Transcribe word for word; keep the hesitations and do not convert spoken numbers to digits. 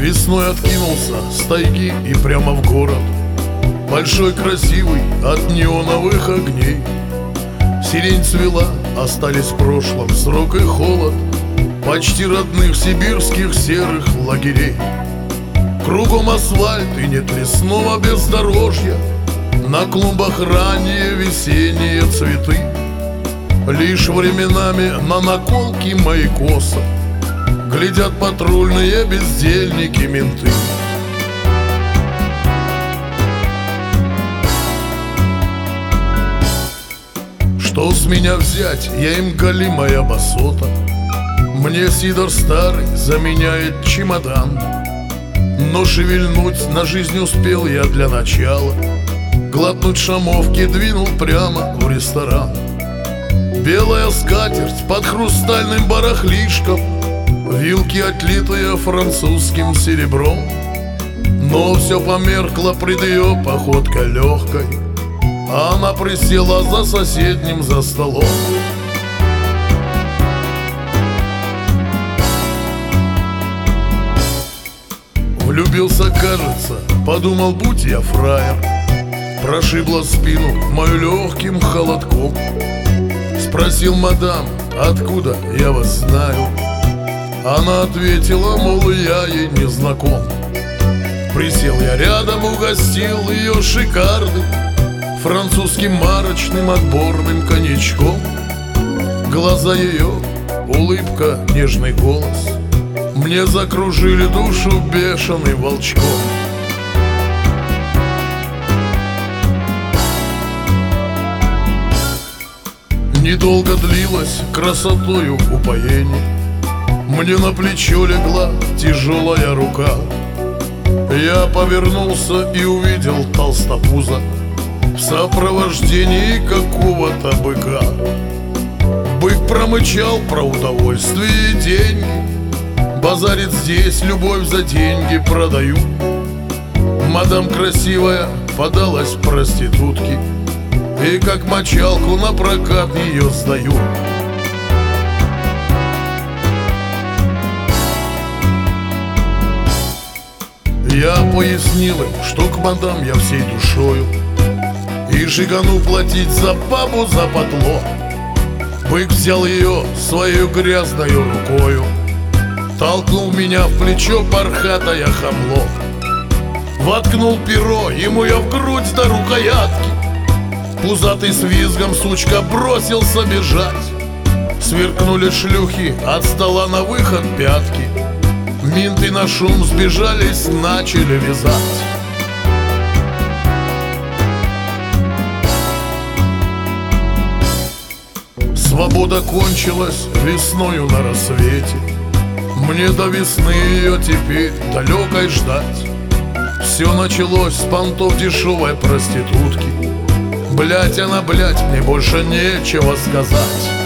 Весной откинулся с тайги и прямо в город, большой, красивый, от неоновых огней. Сирень цвела, остались в прошлом срок и холод почти родных сибирских серых лагерей. Кругом асфальт и нет лесного бездорожья, на клумбах ранние весенние цветы. Лишь временами на наколки мои косы глядят патрульные бездельники-менты. Что с меня взять, я им голимая басота. Мне сидор старый заменяет чемодан, но шевельнуть на жизнь успел я для начала. Глотнуть шамовки двинул прямо в ресторан. Белая скатерть под хрустальным барахлишком, вилки, отлитые французским серебром. Но все померкло пред ее походкой легкой, она присела за соседним за столом. Влюбился, кажется, подумал, будь я фраер. Прошибла спину мою легким холодком. Спросил мадам, откуда я вас знаю. Она ответила, мол, я ей не знаком. Присел я рядом, угостил ее шикарным французским марочным отборным коньячком. Глаза ее, улыбка, нежный голос мне закружили душу бешеным волчком. Недолго длилось красотою упоение, мне на плечо легла тяжелая рука. Я повернулся и увидел толстопуза в сопровождении какого-то быка. Бык промычал про удовольствие и деньги, базарит здесь, любовь за деньги продаю. Мадам красивая подалась в проститутки, и как мочалку на прокат ее сдаю. Я пояснил им, что к мадам я всей душою, и шигану платить за бабу за потло. Бык взял ее своей грязной рукою, толкнул меня в плечо бархатое хамло. Воткнул перо ему я в грудь до рукоятки. Пузатый с визгом сучка бросился бежать. Сверкнули шлюхи, от стола на выход пятки. Менты на шум сбежались, начали вязать. Свобода кончилась весною на рассвете. Мне до весны ее теперь далекой ждать. Все началось с понтов дешевой проститутки. Блять она, блять, мне больше нечего сказать.